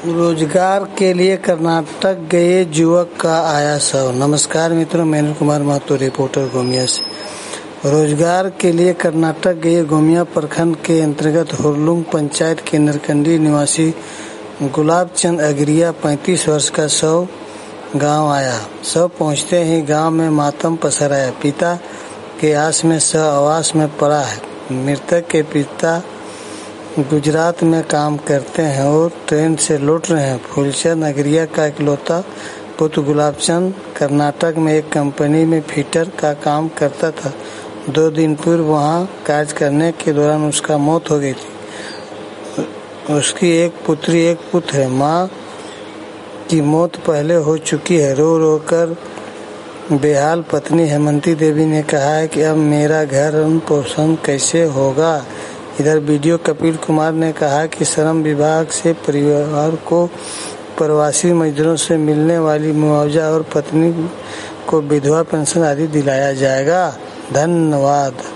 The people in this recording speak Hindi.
रोजगार के लिए कर्नाटक गए युवक का आया शव। नमस्कार मित्रों, मैं अनिल कुमार महतो, रिपोर्टर गोमिया से। रोजगार के लिए कर्नाटक गए गोमिया प्रखंड के अंतर्गत हुरलुंग पंचायत के नरकंडी निवासी गुलाब चंद अगरिया 35 वर्ष का शव गांव आया। शव पहुंचते ही गांव में मातम पसर आया। पिता के आस में शव आवास में पड़ा है। मृतक के पिता गुजरात में काम करते हैं और ट्रेन से लौट रहे हैं। फूलचंद अगरिया का इकलौता पुत्र गुलाबचंद कर्नाटक में एक कंपनी में फिटर का काम करता था। 2 दिन पूर्व वहां कार्य करने के दौरान उसका मौत हो गई थी। उसकी एक पुत्री एक पुत्र है। मां की मौत पहले हो चुकी है। रो रो कर बेहाल पत्नी हेमंती देवी ने कहा है कि अब मेरा घर पोषण कैसे होगा। इधर वीडियो कपिल कुमार ने कहा कि श्रम विभाग से परिवार को प्रवासी मजदूरों से मिलने वाली मुआवजा और पत्नी को विधवा पेंशन आदि दिलाया जाएगा। धन्यवाद।